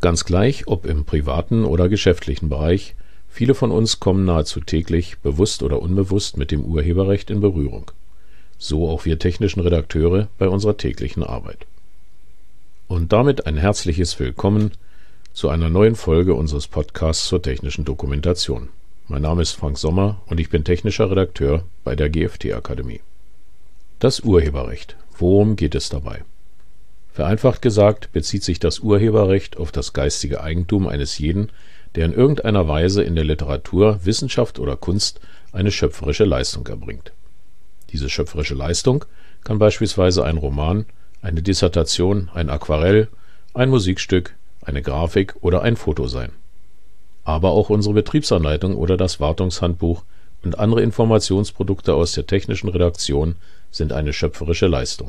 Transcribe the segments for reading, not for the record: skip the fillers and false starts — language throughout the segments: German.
Ganz gleich, ob im privaten oder geschäftlichen Bereich, viele von uns kommen nahezu täglich, bewusst oder unbewusst, mit dem Urheberrecht in Berührung. So auch wir technischen Redakteure bei unserer täglichen Arbeit. Und damit ein herzliches Willkommen zu einer neuen Folge unseres Podcasts zur technischen Dokumentation. Mein Name ist Frank Sommer und ich bin technischer Redakteur bei der GFT-Akademie. Das Urheberrecht. Worum geht es dabei? Vereinfacht gesagt bezieht sich das Urheberrecht auf das geistige Eigentum eines jeden, der in irgendeiner Weise in der Literatur, Wissenschaft oder Kunst eine schöpferische Leistung erbringt. Diese schöpferische Leistung kann beispielsweise ein Roman, eine Dissertation, ein Aquarell, ein Musikstück, eine Grafik oder ein Foto sein. Aber auch unsere Betriebsanleitung oder das Wartungshandbuch und andere Informationsprodukte aus der technischen Redaktion sind eine schöpferische Leistung.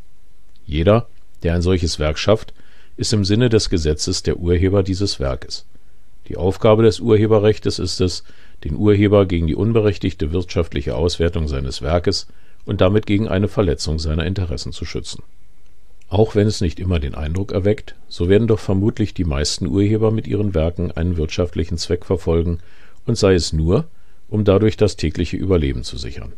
Jeder, der ein solches Werk schafft, ist im Sinne des Gesetzes der Urheber dieses Werkes. Die Aufgabe des Urheberrechts ist es, den Urheber gegen die unberechtigte wirtschaftliche Auswertung seines Werkes und damit gegen eine Verletzung seiner Interessen zu schützen. Auch wenn es nicht immer den Eindruck erweckt, so werden doch vermutlich die meisten Urheber mit ihren Werken einen wirtschaftlichen Zweck verfolgen und sei es nur, um dadurch das tägliche Überleben zu sichern.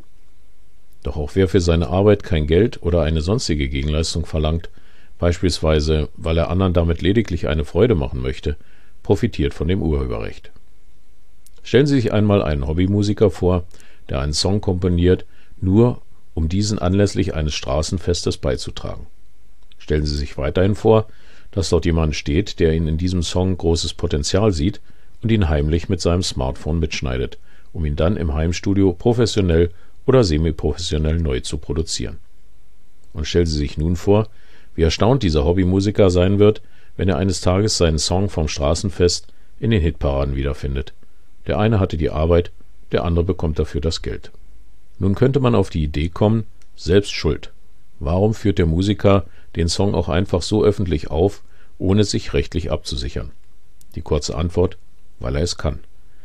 Doch auch wer für seine Arbeit kein Geld oder eine sonstige Gegenleistung verlangt, beispielsweise weil er anderen damit lediglich eine Freude machen möchte, profitiert von dem Urheberrecht. Stellen Sie sich einmal einen Hobbymusiker vor, der einen Song komponiert, nur um diesen anlässlich eines Straßenfestes beizutragen. Stellen Sie sich weiterhin vor, dass dort jemand steht, der in diesem Song großes Potenzial sieht und ihn heimlich mit seinem Smartphone mitschneidet, um ihn dann im Heimstudio professionell oder semi-professionell neu zu produzieren. Und stellen Sie sich nun vor, wie erstaunt dieser Hobbymusiker sein wird, wenn er eines Tages seinen Song vom Straßenfest in den Hitparaden wiederfindet. Der eine hatte die Arbeit, der andere bekommt dafür das Geld. Nun könnte man auf die Idee kommen, selbst schuld. Warum führt der Musiker den Song auch einfach so öffentlich auf, ohne sich rechtlich abzusichern? Die kurze Antwort: weil er es kann.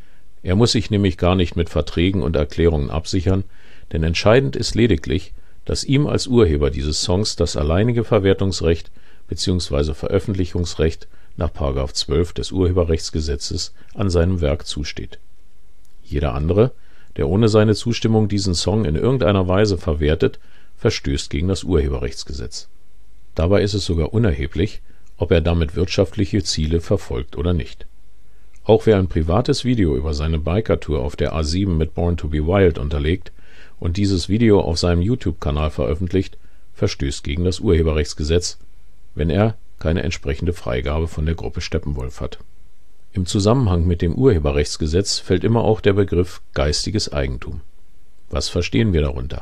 Er muss sich nämlich gar nicht mit Verträgen und Erklärungen absichern, denn entscheidend ist lediglich, dass ihm als Urheber dieses Songs das alleinige Verwertungsrecht bzw. Veröffentlichungsrecht nach § 12 des Urheberrechtsgesetzes an seinem Werk zusteht. Jeder andere, der ohne seine Zustimmung diesen Song in irgendeiner Weise verwertet, verstößt gegen das Urheberrechtsgesetz. Dabei ist es sogar unerheblich, ob er damit wirtschaftliche Ziele verfolgt oder nicht. Auch wer ein privates Video über seine Bikertour auf der A7 mit Born to be Wild unterlegt und dieses Video auf seinem YouTube-Kanal veröffentlicht, verstößt gegen das Urheberrechtsgesetz, wenn er keine entsprechende Freigabe von der Gruppe Steppenwolf hat. Im Zusammenhang mit dem Urheberrechtsgesetz fällt immer auch der Begriff geistiges Eigentum. Was verstehen wir darunter?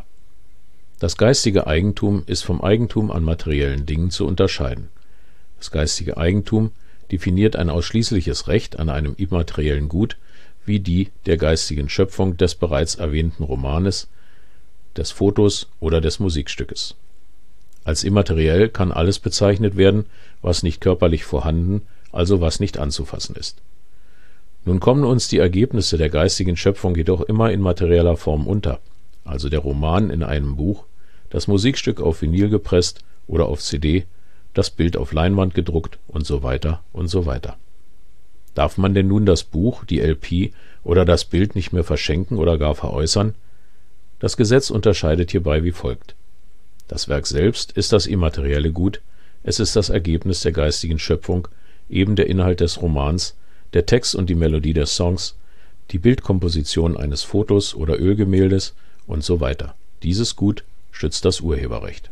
Das geistige Eigentum ist vom Eigentum an materiellen Dingen zu unterscheiden. Das geistige Eigentum definiert ein ausschließliches Recht an einem immateriellen Gut wie die der geistigen Schöpfung des bereits erwähnten Romanes, des Fotos oder des Musikstückes. Als immateriell kann alles bezeichnet werden, was nicht körperlich vorhanden, also was nicht anzufassen ist. Nun kommen uns die Ergebnisse der geistigen Schöpfung jedoch immer in materieller Form unter, also der Roman in einem Buch, das Musikstück auf Vinyl gepresst oder auf CD, das Bild auf Leinwand gedruckt und so weiter und so weiter. Darf man denn nun das Buch, die LP oder das Bild nicht mehr verschenken oder gar veräußern? Das Gesetz unterscheidet hierbei wie folgt. Das Werk selbst ist das immaterielle Gut, es ist das Ergebnis der geistigen Schöpfung, eben der Inhalt des Romans, der Text und die Melodie des Songs, die Bildkomposition eines Fotos oder Ölgemäldes und so weiter. Dieses Gut schützt das Urheberrecht.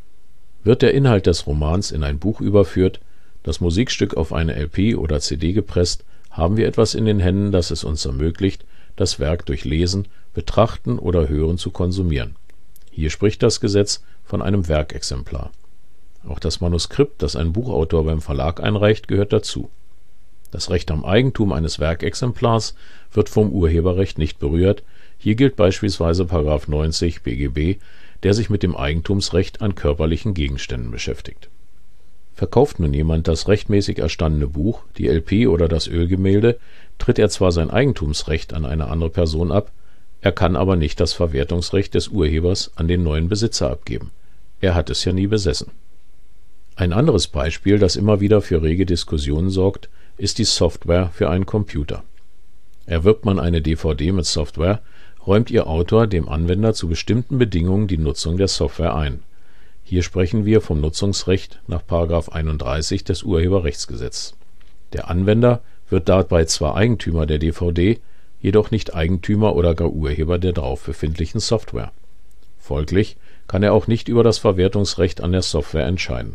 Wird der Inhalt des Romans in ein Buch überführt, das Musikstück auf eine LP oder CD gepresst, haben wir etwas in den Händen, das es uns ermöglicht, das Werk durch Lesen, Betrachten oder Hören zu konsumieren. Hier spricht das Gesetz von einem Werkexemplar. Auch das Manuskript, das ein Buchautor beim Verlag einreicht, gehört dazu. Das Recht am Eigentum eines Werkexemplars wird vom Urheberrecht nicht berührt. Hier gilt beispielsweise § 90 BGB, der sich mit dem Eigentumsrecht an körperlichen Gegenständen beschäftigt. Verkauft nun jemand das rechtmäßig erstandene Buch, die LP oder das Ölgemälde, tritt er zwar sein Eigentumsrecht an eine andere Person ab, er kann aber nicht das Verwertungsrecht des Urhebers an den neuen Besitzer abgeben. Er hat es ja nie besessen. Ein anderes Beispiel, das immer wieder für rege Diskussionen sorgt, ist die Software für einen Computer. Erwirbt man eine DVD mit Software, räumt ihr Autor dem Anwender zu bestimmten Bedingungen die Nutzung der Software ein. Hier sprechen wir vom Nutzungsrecht nach § 31 des Urheberrechtsgesetzes. Der Anwender wird dabei zwar Eigentümer der DVD, jedoch nicht Eigentümer oder gar Urheber der darauf befindlichen Software. Folglich kann er auch nicht über das Verwertungsrecht an der Software entscheiden.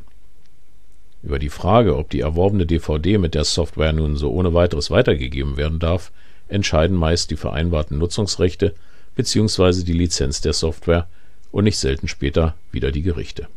Über die Frage, ob die erworbene DVD mit der Software nun so ohne weiteres weitergegeben werden darf, entscheiden meist die vereinbarten Nutzungsrechte bzw. die Lizenz der Software und nicht selten später wieder die Gerichte.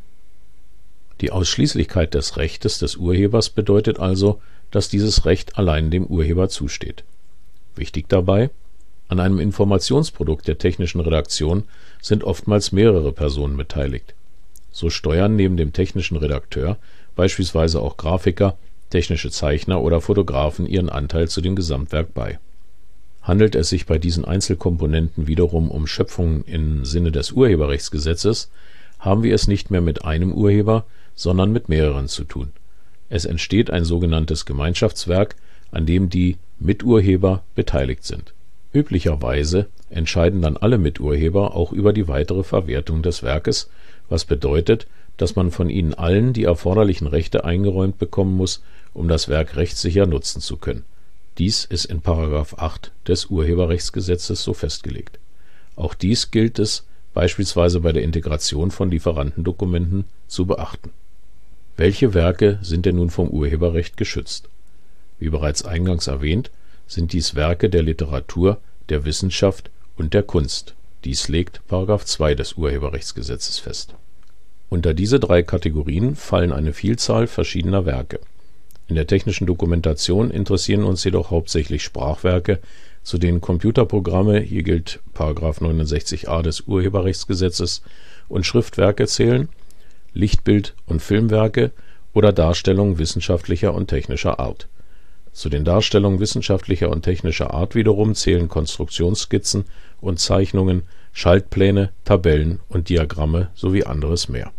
Die Ausschließlichkeit des Rechtes des Urhebers bedeutet also, dass dieses Recht allein dem Urheber zusteht. Wichtig dabei: An einem Informationsprodukt der technischen Redaktion sind oftmals mehrere Personen beteiligt. So steuern neben dem technischen Redakteur beispielsweise auch Grafiker, technische Zeichner oder Fotografen ihren Anteil zu dem Gesamtwerk bei. Handelt es sich bei diesen Einzelkomponenten wiederum um Schöpfungen im Sinne des Urheberrechtsgesetzes, haben wir es nicht mehr mit einem Urheber, sondern mit mehreren zu tun. Es entsteht ein sogenanntes Gemeinschaftswerk, an dem die Miturheber beteiligt sind. Üblicherweise entscheiden dann alle Miturheber auch über die weitere Verwertung des Werkes, was bedeutet, dass man von ihnen allen die erforderlichen Rechte eingeräumt bekommen muss, um das Werk rechtssicher nutzen zu können. Dies ist in § 8 des Urheberrechtsgesetzes so festgelegt. Auch dies gilt es beispielsweise bei der Integration von Lieferantendokumenten zu beachten. Welche Werke sind denn nun vom Urheberrecht geschützt? Wie bereits eingangs erwähnt, sind dies Werke der Literatur, der Wissenschaft und der Kunst. Dies legt § 2 des Urheberrechtsgesetzes fest. Unter diese drei Kategorien fallen eine Vielzahl verschiedener Werke. In der technischen Dokumentation interessieren uns jedoch hauptsächlich Sprachwerke, zu denen Computerprogramme, hier gilt § 69a des Urheberrechtsgesetzes, und Schriftwerke zählen, Lichtbild- und Filmwerke oder Darstellungen wissenschaftlicher und technischer Art. Zu den Darstellungen wissenschaftlicher und technischer Art wiederum zählen Konstruktionsskizzen und Zeichnungen, Schaltpläne, Tabellen und Diagramme sowie anderes mehr.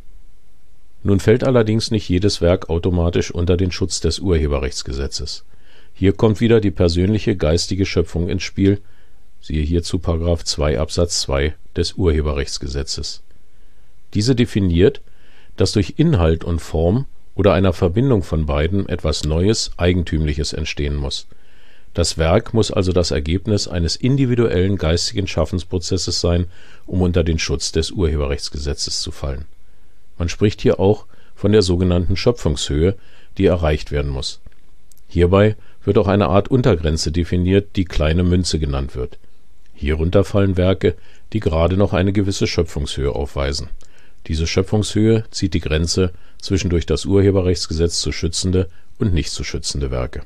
Nun fällt allerdings nicht jedes Werk automatisch unter den Schutz des Urheberrechtsgesetzes. Hier kommt wieder die persönliche geistige Schöpfung ins Spiel, siehe hierzu § 2 Absatz 2 des Urheberrechtsgesetzes. Diese definiert, dass durch Inhalt und Form oder einer Verbindung von beiden etwas Neues, Eigentümliches entstehen muss. Das Werk muss also das Ergebnis eines individuellen geistigen Schaffensprozesses sein, um unter den Schutz des Urheberrechtsgesetzes zu fallen. Man spricht hier auch von der sogenannten Schöpfungshöhe, die erreicht werden muss. Hierbei wird auch eine Art Untergrenze definiert, die kleine Münze genannt wird. Hierunter fallen Werke, die gerade noch eine gewisse Schöpfungshöhe aufweisen. Diese Schöpfungshöhe zieht die Grenze zwischen durch das Urheberrechtsgesetz zu schützende und nicht zu schützende Werke.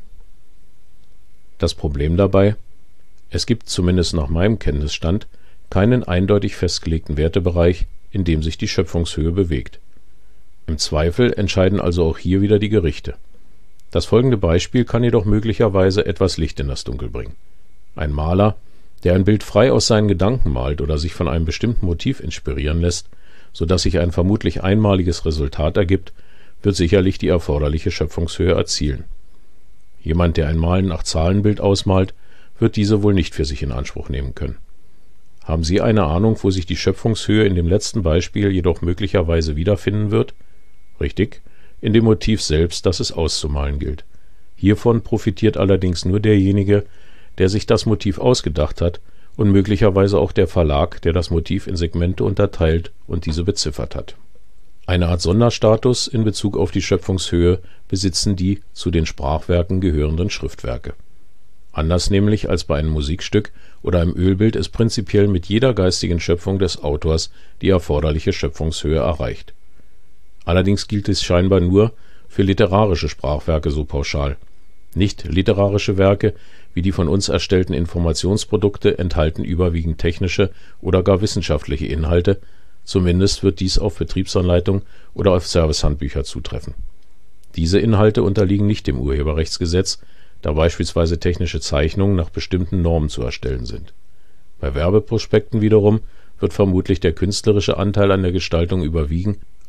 Das Problem dabei: Es gibt zumindest nach meinem Kenntnisstand keinen eindeutig festgelegten Wertebereich, in dem sich die Schöpfungshöhe bewegt. Im Zweifel entscheiden also auch hier wieder die Gerichte. Das folgende Beispiel kann jedoch möglicherweise etwas Licht in das Dunkel bringen. Ein Maler, der ein Bild frei aus seinen Gedanken malt oder sich von einem bestimmten Motiv inspirieren lässt, sodass sich ein vermutlich einmaliges Resultat ergibt, wird sicherlich die erforderliche Schöpfungshöhe erzielen. Jemand, der ein Malen nach Zahlenbild ausmalt, wird diese wohl nicht für sich in Anspruch nehmen können. Haben Sie eine Ahnung, wo sich die Schöpfungshöhe in dem letzten Beispiel jedoch möglicherweise wiederfinden wird? Richtig, in dem Motiv selbst, das es auszumalen gilt. Hiervon profitiert allerdings nur derjenige, der sich das Motiv ausgedacht hat, und möglicherweise auch der Verlag, der das Motiv in Segmente unterteilt und diese beziffert hat. Eine Art Sonderstatus in Bezug auf die Schöpfungshöhe besitzen die zu den Sprachwerken gehörenden Schriftwerke. Anders nämlich als bei einem Musikstück oder einem Ölbild ist prinzipiell mit jeder geistigen Schöpfung des Autors die erforderliche Schöpfungshöhe erreicht. Allerdings gilt es scheinbar nur für literarische Sprachwerke so pauschal. Nicht literarische Werke wie die von uns erstellten Informationsprodukte enthalten überwiegend technische oder gar wissenschaftliche Inhalte, zumindest wird dies auf Betriebsanleitung oder auf Servicehandbücher zutreffen. Diese Inhalte unterliegen nicht dem Urheberrechtsgesetz, da beispielsweise technische Zeichnungen nach bestimmten Normen zu erstellen sind. Bei Werbeprospekten wiederum wird vermutlich der künstlerische Anteil an der Gestaltung überwiegen,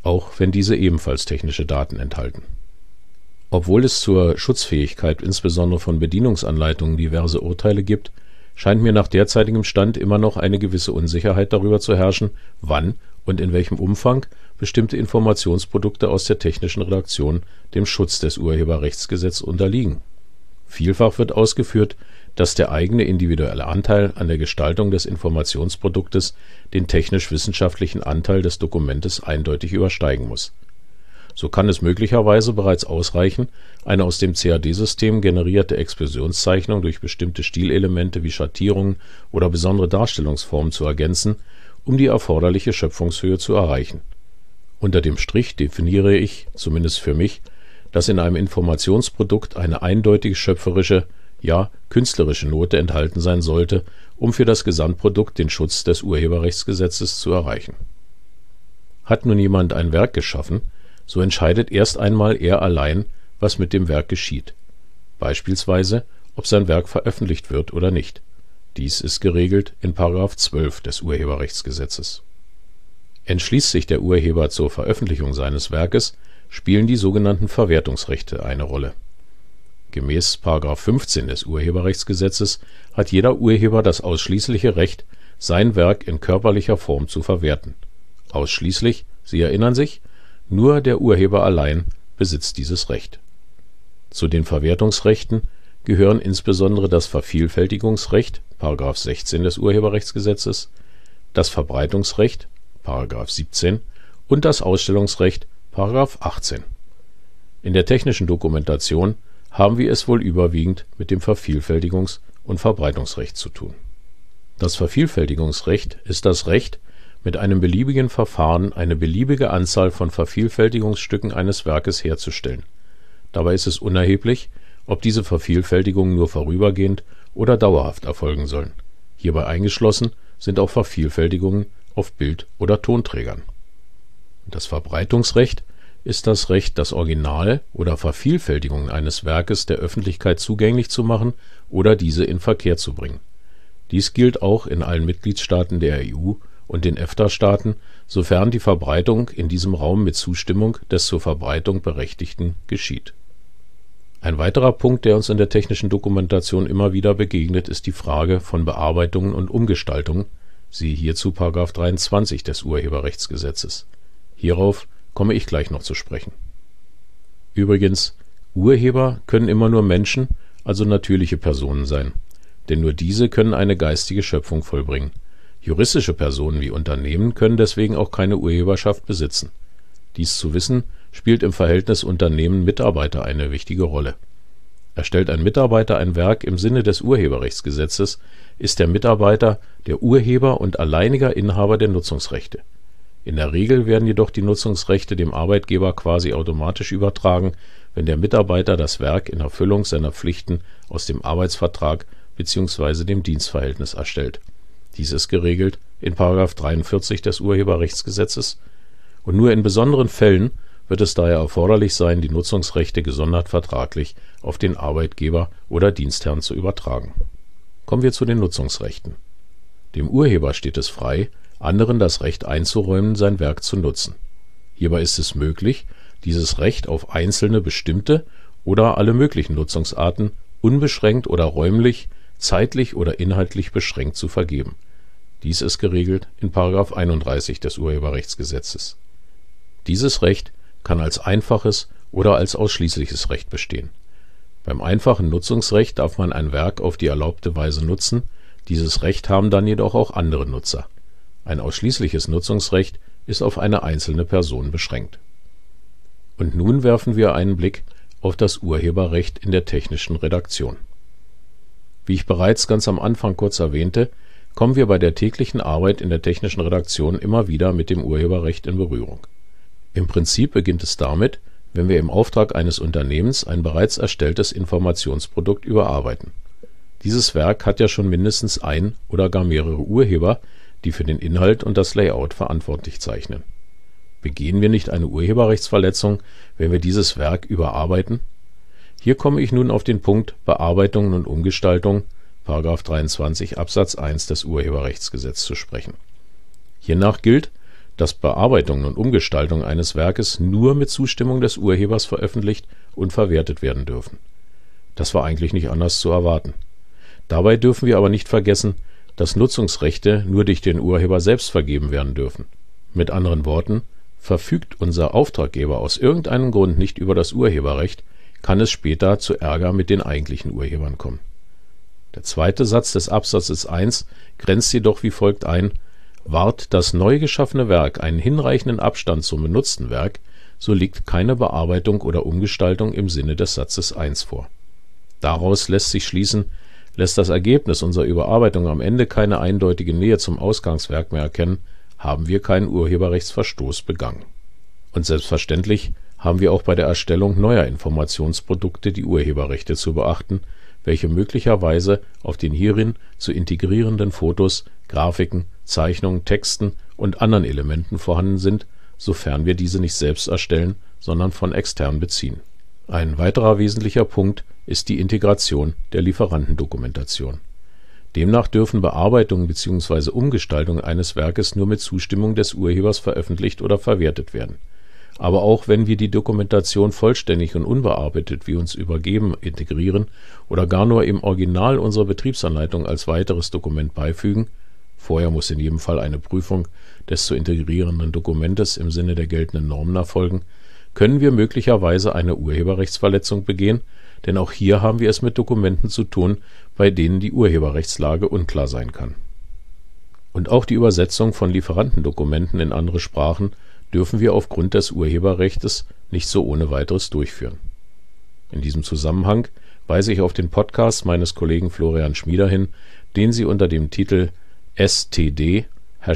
auch wenn diese ebenfalls technische Daten enthalten. Obwohl es zur Schutzfähigkeit insbesondere von Bedienungsanleitungen diverse Urteile gibt, scheint mir nach derzeitigem Stand immer noch eine gewisse Unsicherheit darüber zu herrschen, wann und in welchem Umfang bestimmte Informationsprodukte aus der technischen Redaktion dem Schutz des Urheberrechtsgesetzes unterliegen. Vielfach wird ausgeführt, dass der eigene individuelle Anteil an der Gestaltung des Informationsproduktes den technisch-wissenschaftlichen Anteil des Dokumentes eindeutig übersteigen muss. So kann es möglicherweise bereits ausreichen, eine aus dem CAD-System generierte Explosionszeichnung durch bestimmte Stilelemente wie Schattierungen oder besondere Darstellungsformen zu ergänzen, um die erforderliche Schöpfungshöhe zu erreichen. Unter dem Strich definiere ich, zumindest für mich, dass in einem Informationsprodukt eine eindeutige schöpferische, ja künstlerische Note enthalten sein sollte, um für das Gesamtprodukt den Schutz des Urheberrechtsgesetzes zu erreichen. Hat nun jemand ein Werk geschaffen, so entscheidet erst einmal er allein, was mit dem Werk geschieht, beispielsweise, ob sein Werk veröffentlicht wird oder nicht. Dies ist geregelt in § 12 des Urheberrechtsgesetzes. Entschließt sich der Urheber zur Veröffentlichung seines Werkes, spielen die sogenannten Verwertungsrechte eine Rolle. Gemäß § 15 des Urheberrechtsgesetzes hat jeder Urheber das ausschließliche Recht, sein Werk in körperlicher Form zu verwerten. Ausschließlich, Sie erinnern sich, nur der Urheber allein besitzt dieses Recht. Zu den Verwertungsrechten gehören insbesondere das Vervielfältigungsrecht § 16 des Urheberrechtsgesetzes, das Verbreitungsrecht § 17 und das Ausstellungsrecht § 18. In der technischen Dokumentation haben wir es wohl überwiegend mit dem Vervielfältigungs- und Verbreitungsrecht zu tun. Das Vervielfältigungsrecht ist das Recht, mit einem beliebigen Verfahren eine beliebige Anzahl von Vervielfältigungsstücken eines Werkes herzustellen. Dabei ist es unerheblich, ob diese Vervielfältigungen nur vorübergehend oder dauerhaft erfolgen sollen. Hierbei eingeschlossen sind auch Vervielfältigungen auf Bild- oder Tonträgern. Das Verbreitungsrecht ist das Recht, das Original oder Vervielfältigungen eines Werkes der Öffentlichkeit zugänglich zu machen oder diese in Verkehr zu bringen. Dies gilt auch in allen Mitgliedstaaten der EU und den EFTA-Staaten, sofern die Verbreitung in diesem Raum mit Zustimmung des zur Verbreitung Berechtigten geschieht. Ein weiterer Punkt, der uns in der technischen Dokumentation immer wieder begegnet, ist die Frage von Bearbeitungen und Umgestaltungen, siehe hierzu § 23 des Urheberrechtsgesetzes. Hierauf komme ich gleich noch zu sprechen. Übrigens, Urheber können immer nur Menschen, also natürliche Personen sein, denn nur diese können eine geistige Schöpfung vollbringen. Juristische Personen wie Unternehmen können deswegen auch keine Urheberschaft besitzen. Dies zu wissen, spielt im Verhältnis Unternehmen-Mitarbeiter eine wichtige Rolle. Erstellt ein Mitarbeiter ein Werk im Sinne des Urheberrechtsgesetzes, ist der Mitarbeiter der Urheber und alleiniger Inhaber der Nutzungsrechte. In der Regel werden jedoch die Nutzungsrechte dem Arbeitgeber quasi automatisch übertragen, wenn der Mitarbeiter das Werk in Erfüllung seiner Pflichten aus dem Arbeitsvertrag bzw. dem Dienstverhältnis erstellt. Dies ist geregelt in § 43 des Urheberrechtsgesetzes und nur in besonderen Fällen wird es daher erforderlich sein, die Nutzungsrechte gesondert vertraglich auf den Arbeitgeber oder Dienstherrn zu übertragen. Kommen wir zu den Nutzungsrechten. Dem Urheber steht es frei, anderen das Recht einzuräumen, sein Werk zu nutzen. Hierbei ist es möglich, dieses Recht auf einzelne bestimmte oder alle möglichen Nutzungsarten unbeschränkt oder räumlich, zeitlich oder inhaltlich beschränkt zu vergeben. Dies ist geregelt in § 31 des Urheberrechtsgesetzes. Dieses Recht kann als einfaches oder als ausschließliches Recht bestehen. Beim einfachen Nutzungsrecht darf man ein Werk auf die erlaubte Weise nutzen, dieses Recht haben dann jedoch auch andere Nutzer. Ein ausschließliches Nutzungsrecht ist auf eine einzelne Person beschränkt. Und nun werfen wir einen Blick auf das Urheberrecht in der technischen Redaktion. Wie ich bereits ganz am Anfang kurz erwähnte, kommen wir bei der täglichen Arbeit in der technischen Redaktion immer wieder mit dem Urheberrecht in Berührung. Im Prinzip beginnt es damit, wenn wir im Auftrag eines Unternehmens ein bereits erstelltes Informationsprodukt überarbeiten. Dieses Werk hat ja schon mindestens ein oder gar mehrere Urheber, die für den Inhalt und das Layout verantwortlich zeichnen. Begehen wir nicht eine Urheberrechtsverletzung, wenn wir dieses Werk überarbeiten? Hier komme ich nun auf den Punkt Bearbeitungen und Umgestaltung, § 23 Absatz 1 des Urheberrechtsgesetzes zu sprechen. Hiernach gilt, dass Bearbeitung und Umgestaltung eines Werkes nur mit Zustimmung des Urhebers veröffentlicht und verwertet werden dürfen. Das war eigentlich nicht anders zu erwarten. Dabei dürfen wir aber nicht vergessen, dass Nutzungsrechte nur durch den Urheber selbst vergeben werden dürfen. Mit anderen Worten, verfügt unser Auftraggeber aus irgendeinem Grund nicht über das Urheberrecht, kann es später zu Ärger mit den eigentlichen Urhebern kommen. Der zweite Satz des Absatzes 1 grenzt jedoch wie folgt ein: Wahrt das neu geschaffene Werk einen hinreichenden Abstand zum benutzten Werk, so liegt keine Bearbeitung oder Umgestaltung im Sinne des Satzes 1 vor. Daraus lässt sich schließen, lässt das Ergebnis unserer Überarbeitung am Ende keine eindeutige Nähe zum Ausgangswerk mehr erkennen, haben wir keinen Urheberrechtsverstoß begangen. Und selbstverständlich haben wir auch bei der Erstellung neuer Informationsprodukte die Urheberrechte zu beachten, welche möglicherweise auf den hierin zu integrierenden Fotos, Grafiken, Zeichnungen, Texten und anderen Elementen vorhanden sind, sofern wir diese nicht selbst erstellen, sondern von extern beziehen. Ein weiterer wesentlicher Punkt ist die Integration der Lieferantendokumentation. Demnach dürfen Bearbeitungen bzw. Umgestaltungen eines Werkes nur mit Zustimmung des Urhebers veröffentlicht oder verwertet werden. Aber auch wenn wir die Dokumentation vollständig und unbearbeitet wie uns übergeben integrieren oder gar nur im Original unserer Betriebsanleitung als weiteres Dokument beifügen, vorher muss in jedem Fall eine Prüfung des zu integrierenden Dokumentes im Sinne der geltenden Normen erfolgen, können wir möglicherweise eine Urheberrechtsverletzung begehen, denn auch hier haben wir es mit Dokumenten zu tun, bei denen die Urheberrechtslage unklar sein kann. Und auch die Übersetzung von Lieferantendokumenten in andere Sprachen dürfen wir aufgrund des Urheberrechts nicht so ohne weiteres durchführen. In diesem Zusammenhang weise ich auf den Podcast meines Kollegen Florian Schmieder hin, den Sie unter dem Titel STD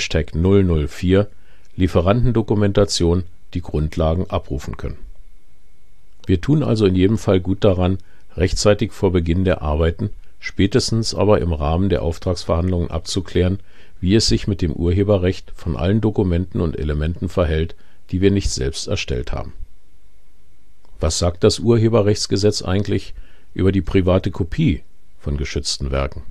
#004 Lieferantendokumentation die Grundlagen abrufen können. Wir tun also in jedem Fall gut daran, rechtzeitig vor Beginn der Arbeiten, spätestens aber im Rahmen der Auftragsverhandlungen abzuklären, wie es sich mit dem Urheberrecht von allen Dokumenten und Elementen verhält, die wir nicht selbst erstellt haben. Was sagt das Urheberrechtsgesetz eigentlich über die private Kopie von geschützten Werken?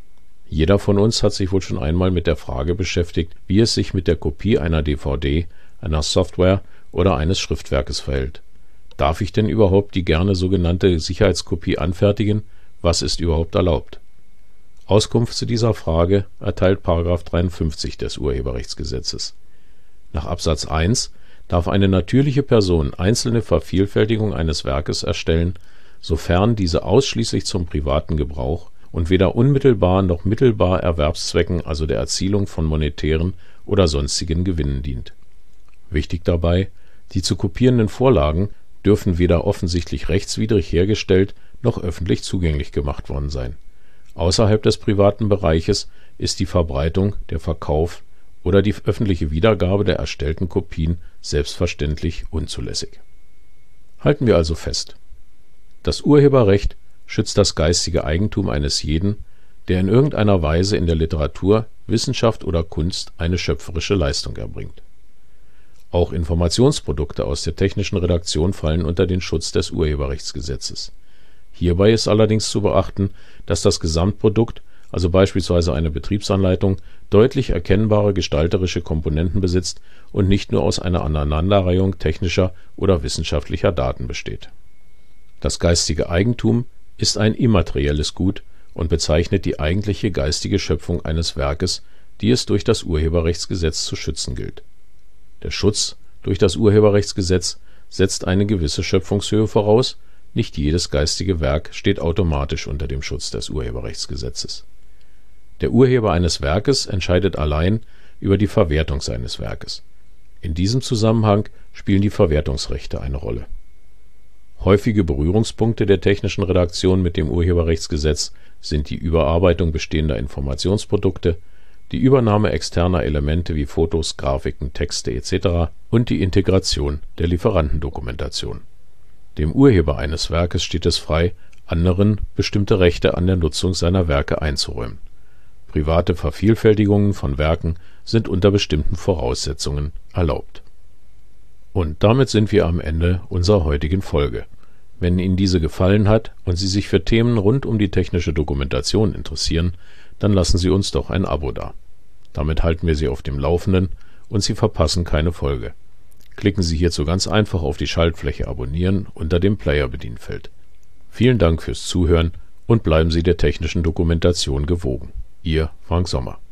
Jeder von uns hat sich wohl schon einmal mit der Frage beschäftigt, wie es sich mit der Kopie einer DVD, einer Software oder eines Schriftwerkes verhält. Darf ich denn überhaupt die gerne sogenannte Sicherheitskopie anfertigen? Was ist überhaupt erlaubt? Auskunft zu dieser Frage erteilt § 53 des Urheberrechtsgesetzes. Nach Absatz 1 darf eine natürliche Person einzelne Vervielfältigungen eines Werkes erstellen, sofern diese ausschließlich zum privaten Gebrauch und weder unmittelbar noch mittelbar Erwerbszwecken, also der Erzielung von monetären oder sonstigen Gewinnen dient. Wichtig dabei: Die zu kopierenden Vorlagen dürfen weder offensichtlich rechtswidrig hergestellt noch öffentlich zugänglich gemacht worden sein. Außerhalb des privaten Bereiches ist die Verbreitung, der Verkauf oder die öffentliche Wiedergabe der erstellten Kopien selbstverständlich unzulässig. Halten wir also fest: Das Urheberrecht schützt das geistige Eigentum eines jeden, der in irgendeiner Weise in der Literatur, Wissenschaft oder Kunst eine schöpferische Leistung erbringt. Auch Informationsprodukte aus der technischen Redaktion fallen unter den Schutz des Urheberrechtsgesetzes. Hierbei ist allerdings zu beachten, dass das Gesamtprodukt, also beispielsweise eine Betriebsanleitung, deutlich erkennbare gestalterische Komponenten besitzt und nicht nur aus einer Aneinanderreihung technischer oder wissenschaftlicher Daten besteht. Das geistige Eigentum ist ein immaterielles Gut und bezeichnet die eigentliche geistige Schöpfung eines Werkes, die es durch das Urheberrechtsgesetz zu schützen gilt. Der Schutz durch das Urheberrechtsgesetz setzt eine gewisse Schöpfungshöhe voraus. Nicht jedes geistige Werk steht automatisch unter dem Schutz des Urheberrechtsgesetzes. Der Urheber eines Werkes entscheidet allein über die Verwertung seines Werkes. In diesem Zusammenhang spielen die Verwertungsrechte eine Rolle. Häufige Berührungspunkte der technischen Redaktion mit dem Urheberrechtsgesetz sind die Überarbeitung bestehender Informationsprodukte, die Übernahme externer Elemente wie Fotos, Grafiken, Texte etc. und die Integration der Lieferantendokumentation. Dem Urheber eines Werkes steht es frei, anderen bestimmte Rechte an der Nutzung seiner Werke einzuräumen. Private Vervielfältigungen von Werken sind unter bestimmten Voraussetzungen erlaubt. Und damit sind wir am Ende unserer heutigen Folge. Wenn Ihnen diese gefallen hat und Sie sich für Themen rund um die technische Dokumentation interessieren, dann lassen Sie uns doch ein Abo da. Damit halten wir Sie auf dem Laufenden und Sie verpassen keine Folge. Klicken Sie hierzu ganz einfach auf die Schaltfläche Abonnieren unter dem Player-Bedienfeld. Vielen Dank fürs Zuhören und bleiben Sie der technischen Dokumentation gewogen. Ihr Frank Sommer.